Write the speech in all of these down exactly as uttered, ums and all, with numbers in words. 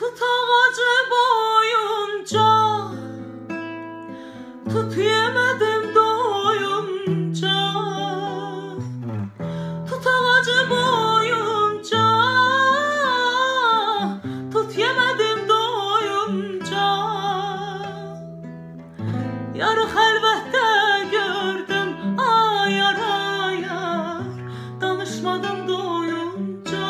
Tut ağacı boyunca, tut yemedim doyunca. Tut ağacı boyunca, tut yemedim doyunca. Yarı xəlvətdə gördüm ayar ayar, danışmadım doyunca.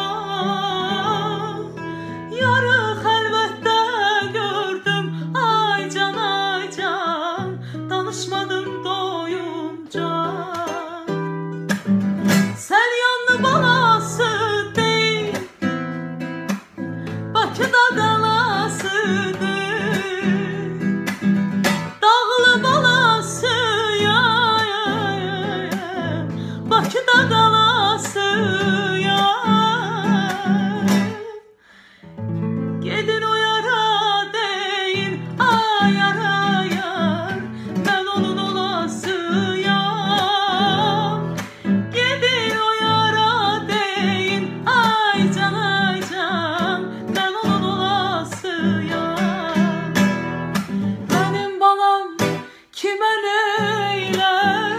Yarı xəlvətdə gördüm ay can ay can, danışmadım doyunca. Sən yanlı balası deyil, Bakıda qalasıdır. Bakıda qalası ya. Gedin o yara deyin ayar ayar, mən onun olasıyam. Gedin o yara deyin ay can ay can, mən onun olasıyam. Mənim balam kimə neylər,